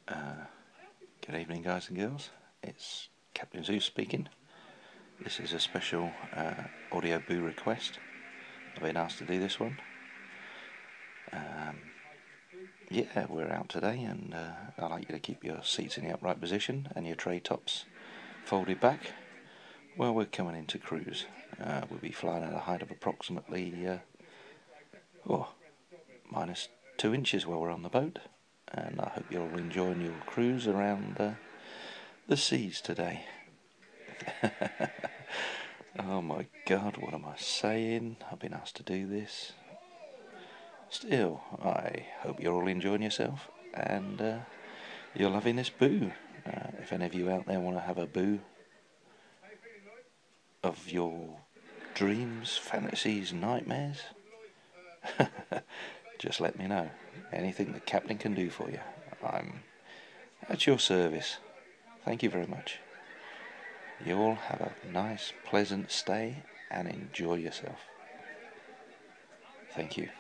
Good evening, guys and girls. It's Captain Zeus speaking. This is a special audio boo request. I've been asked to do this one. Yeah, we're out today, and I'd like you to keep your seats in the upright position and your tray tops folded back. Well, we're coming into cruise. We'll be flying at a height of approximately -2 inches while we're on the boat, and I hope you're all enjoying your cruise around the seas today. Oh my God, what am I saying? I've been asked to do this. Still, I hope you're all enjoying yourself and you're loving this boo. If any of you out there want to have a boo of your dreams, fantasies, nightmares, just let me know. Anything the captain can do for you, I'm at your service. Thank you very much. You all have a nice, pleasant stay and enjoy yourself. Thank you.